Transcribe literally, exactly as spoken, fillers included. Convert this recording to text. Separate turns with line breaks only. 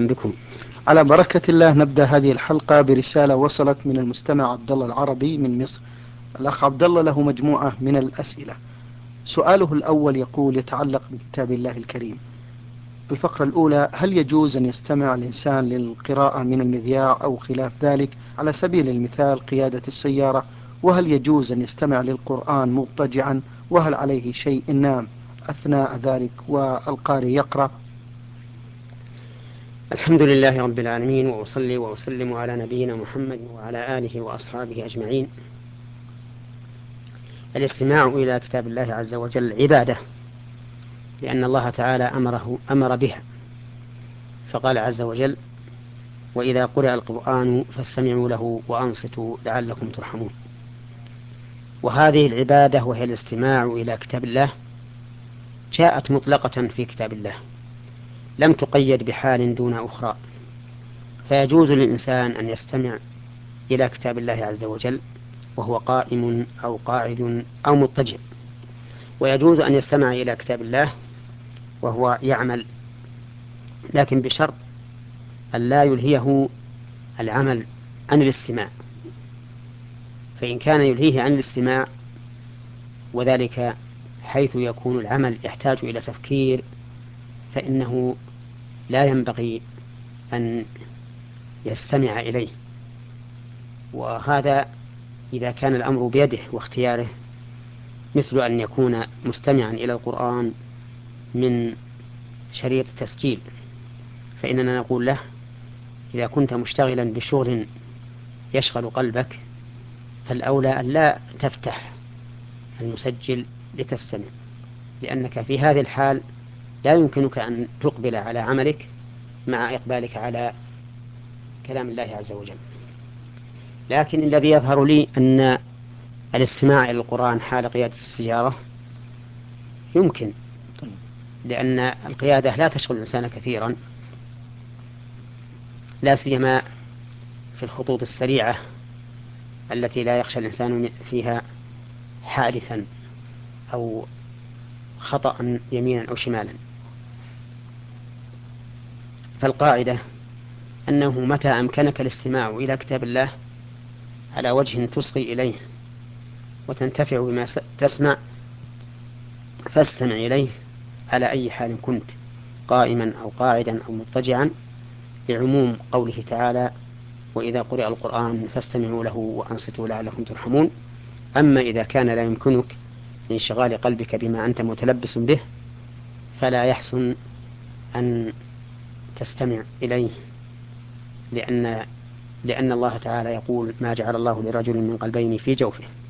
بكم.
على بركة الله نبدأ هذه الحلقة برسالة وصلت من المستمع عبد الله العربي من مصر. الأخ عبد الله له مجموعة من الأسئلة. سؤاله الأول يقول يتعلق بكتاب الله الكريم. الفقرة الأولى: هل يجوز أن يستمع الإنسان للقراءة من المذياع أو خلاف ذلك، على سبيل المثال قيادة السيارة؟ وهل يجوز أن يستمع للقرآن مضطجعا؟ وهل عليه شيء إن نام أثناء ذلك والقارئ يقرأ؟
الحمد لله رب العالمين، وأصلي وأسلم على نبينا محمد وعلى آله وأصحابه أجمعين. الاستماع إلى كتاب الله عز وجل عبادة، لأن الله تعالى أمره أمر بها، فقال عز وجل: وإذا قرأ القرآن فاستمعوا له وأنصتوا لعلكم ترحمون. وهذه العبادة وهي الاستماع إلى كتاب الله جاءت مطلقة في كتاب الله، لم تقيد بحال دون أخرى، فيجوز للإنسان أن يستمع إلى كتاب الله عز وجل وهو قائم أو قاعد أو مضطجع، ويجوز أن يستمع إلى كتاب الله وهو يعمل، لكن بشرط أن لا يلهيه العمل عن الاستماع. فإن كان يلهيه عن الاستماع، وذلك حيث يكون العمل يحتاج إلى تفكير، فإنه لا ينبغي أن يستمع إليه. وهذا إذا كان الأمر بيده واختياره، مثل أن يكون مستمعا إلى القرآن من شريط تسجيل، فإننا نقول له: إذا كنت مشتغلا بشغل يشغل قلبك، فالأولى أن لا تفتح المسجل لتستمع، لأنك في هذه الحال لا يمكنك أن تقبل على عملك مع إقبالك على كلام الله عز وجل. لكن الذي يظهر لي أن الاستماع إلى القرآن حال قيادة السيارة يمكن، لأن القيادة لا تشغل الإنسان كثيرا، لا سيما في الخطوط السريعة التي لا يخشى الإنسان فيها حادثا أو خطأ يمينا أو شمالا. فالقاعدة أنه متى أمكنك الاستماع إلى كتاب الله على وجه تصغي إليه وتنتفع بما تسمع، فاستمع إليه على أي حال كنت، قائما أو قاعدا أو مضطجعا، لعموم قوله تعالى: وإذا قرئ القرآن فاستمعوا له وأنصتوا لعلكم ترحمون. أما إذا كان لا يمكنك لانشغال قلبك بما أنت متلبس به، فلا يحسن أن تستمع إليه، لأن لأن الله تعالى يقول: ما جعل الله لرجل من قلبين في جوفه.